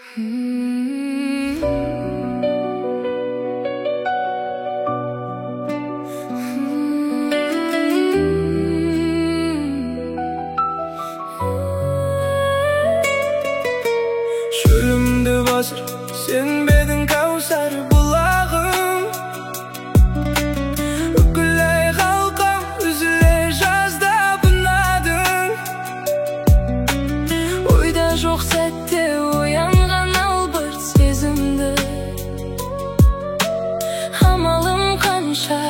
Шөлімді басыр сенбедің кәусар бұлағым, бүкіл ай қалқам үзіле жаздап ұнадың. Ойда жоқ сәтте оянған албырт сезімді, амалым қанша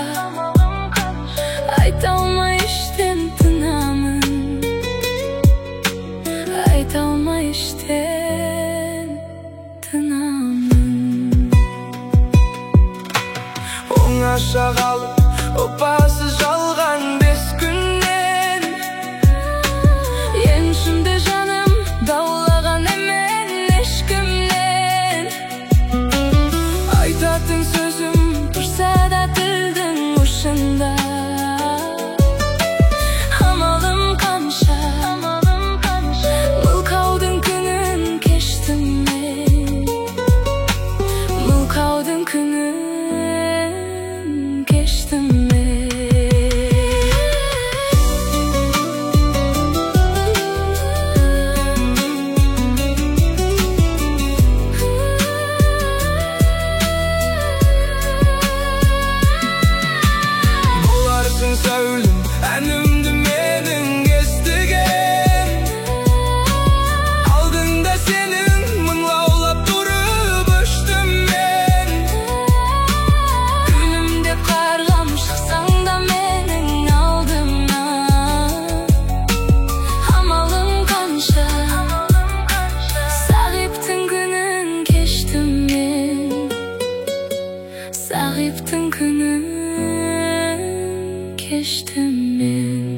айта алмай іштен тынамын, айта алмай іштен тынамын. Оңаша қалып опасыз жалған 5 күннен, еншімде жаным даулаған емен ешкімнен. Айтатын сөзім тұрса да тілдің ұшында, амалым қанша мылқаудың күнін кештім мен, мылқаудың күнін кештім мен. Боларсың сәулім әнімді менің естіген, алдыңда сенің мың лаулап тұрып өштім мен. Күнімде қарғам шықсаң да менің алдымнан, амалым қанша сағиптың күнін кештім мен, сағиптың күнін кештім мен.